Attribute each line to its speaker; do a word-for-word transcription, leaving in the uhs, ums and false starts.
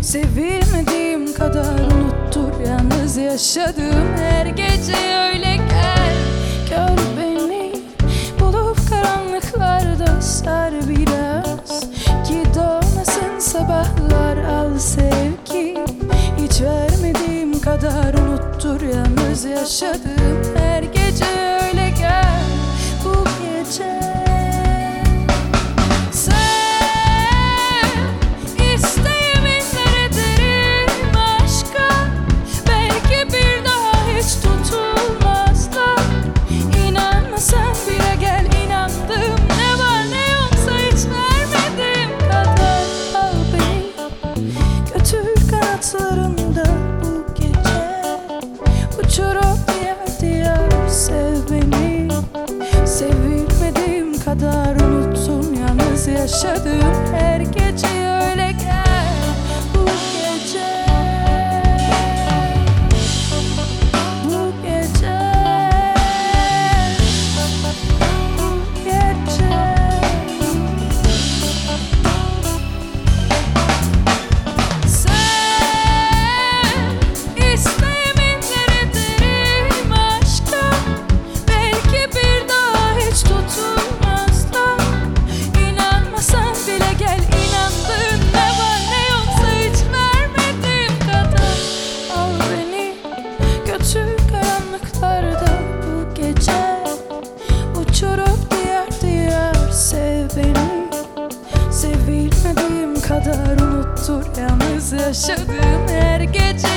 Speaker 1: Sevilmediğim kadar unuttur yalnız yaşadığım her gece. Öyle gel, gör beni, bulup karanlıklarda sar biraz, ki doğmasın sabahlar. Al sevgi, hiç vermediğim kadar unuttur yalnız yaşadığım her gece. Öyle gel bu gece. Kanatlarında bu gece uçurup diğer diğer sev beni. Sevilmediğim kadar unuttum yalnız yaşadığım her gece. Öyle gel bu gece, bu gece, bu gece. Karanlıklarda bu gece uçurup diğer diğer sev beni. Sevilmediğim kadar unuttur yalnız yaşadığım her gece.